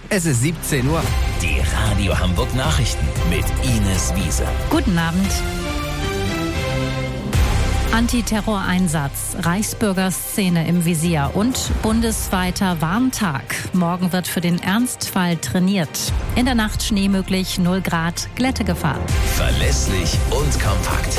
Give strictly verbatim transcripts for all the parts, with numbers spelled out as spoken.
Es ist siebzehn Uhr. Die Radio Hamburg Nachrichten mit Ines Wiese. Guten Abend. Antiterroreinsatz, Reichsbürgerszene im Visier und bundesweiter Warntag. Morgen wird für den Ernstfall trainiert. In der Nacht Schnee möglich, null Grad, Glättegefahr. Verlässlich und kompakt.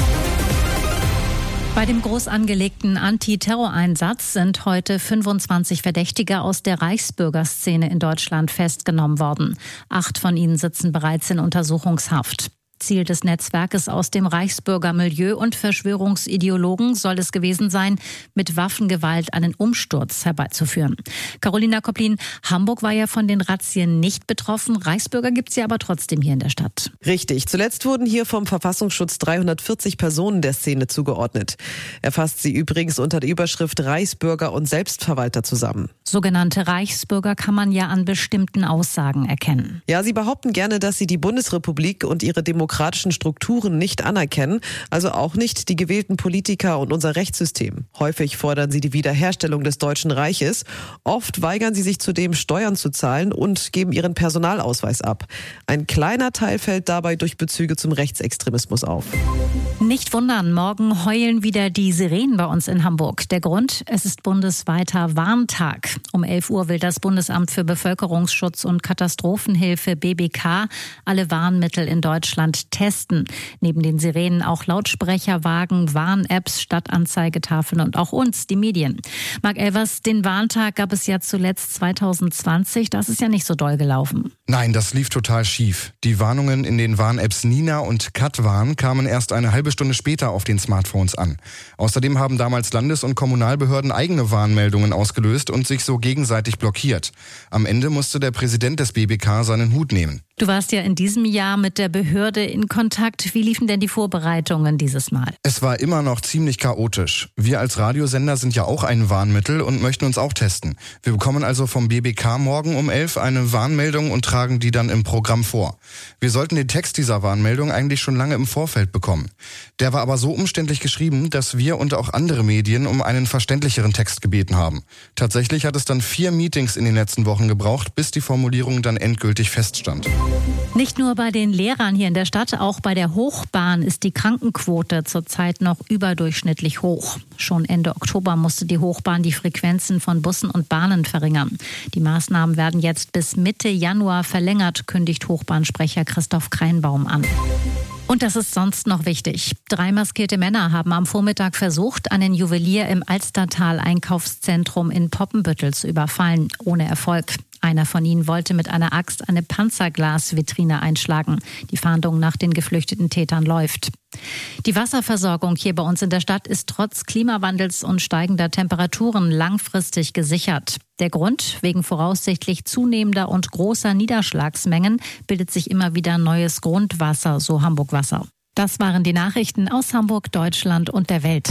Bei dem groß angelegten Antiterroreinsatz sind heute fünfundzwanzig Verdächtige aus der Reichsbürgerszene in Deutschland festgenommen worden. Acht von ihnen sitzen bereits in Untersuchungshaft. Ziel des Netzwerkes aus dem Reichsbürgermilieu und Verschwörungsideologen soll es gewesen sein, mit Waffengewalt einen Umsturz herbeizuführen. Carolina Koplin, Hamburg war ja von den Razzien nicht betroffen. Reichsbürger gibt es ja aber trotzdem hier in der Stadt. Richtig. Zuletzt wurden hier vom Verfassungsschutz dreihundertvierzig Personen der Szene zugeordnet. Er fasst sie übrigens unter der Überschrift Reichsbürger und Selbstverwalter zusammen. Sogenannte Reichsbürger kann man ja an bestimmten Aussagen erkennen. Ja, sie behaupten gerne, dass sie die Bundesrepublik und ihre demokratischen Strukturen nicht anerkennen, also auch nicht die gewählten Politiker und unser Rechtssystem. Häufig fordern sie die Wiederherstellung des Deutschen Reiches. Oft weigern sie sich zudem, Steuern zu zahlen und geben ihren Personalausweis ab. Ein kleiner Teil fällt dabei durch Bezüge zum Rechtsextremismus auf. Nicht wundern, morgen heulen wieder die Sirenen bei uns in Hamburg. Der Grund, es ist bundesweiter Warntag. Um elf Uhr will das Bundesamt für Bevölkerungsschutz und Katastrophenhilfe B B K alle Warnmittel in Deutschland testen. Neben den Sirenen auch Lautsprecherwagen, Warn-Apps, Stadtanzeigetafeln und auch uns, die Medien. Marc Elvers, den Warntag gab es ja zuletzt zweitausendzwanzig. Das ist ja nicht so doll gelaufen. Nein, das lief total schief. Die Warnungen in den Warn-Apps Nina und Katwarn kamen erst eine halbe Stunde später auf den Smartphones an. Außerdem haben damals Landes- und Kommunalbehörden eigene Warnmeldungen ausgelöst und sich so gegenseitig blockiert. Am Ende musste der Präsident des B B K seinen Hut nehmen. Du warst ja in diesem Jahr mit der Behörde in Kontakt. Wie liefen denn die Vorbereitungen dieses Mal? Es war immer noch ziemlich chaotisch. Wir als Radiosender sind ja auch ein Warnmittel und möchten uns auch testen. Wir bekommen also vom B B K morgen um elf eine Warnmeldung und tragen die dann im Programm vor. Wir sollten den Text dieser Warnmeldung eigentlich schon lange im Vorfeld bekommen. Der war aber so umständlich geschrieben, dass wir und auch andere Medien um einen verständlicheren Text gebeten haben. Tatsächlich hat es dann vier Meetings in den letzten Wochen gebraucht, bis die Formulierung dann endgültig feststand. Nicht nur bei den Lehrern hier in der Stadt, auch bei der Hochbahn ist die Krankenquote zurzeit noch überdurchschnittlich hoch. Schon Ende Oktober musste die Hochbahn die Frequenzen von Bussen und Bahnen verringern. Die Maßnahmen werden jetzt bis Mitte Januar verlängert, kündigt Hochbahnsprecher Christoph Kreinbaum an. Und das ist sonst noch wichtig. Drei maskierte Männer haben am Vormittag versucht, einen Juwelier im Alstertal-Einkaufszentrum in Poppenbüttel zu überfallen, ohne Erfolg. Einer von ihnen wollte mit einer Axt eine Panzerglasvitrine einschlagen. Die Fahndung nach den geflüchteten Tätern läuft. Die Wasserversorgung hier bei uns in der Stadt ist trotz Klimawandels und steigender Temperaturen langfristig gesichert. Der Grund? Wegen voraussichtlich zunehmender und großer Niederschlagsmengen bildet sich immer wieder neues Grundwasser, so Hamburg Wasser. Das waren die Nachrichten aus Hamburg, Deutschland und der Welt.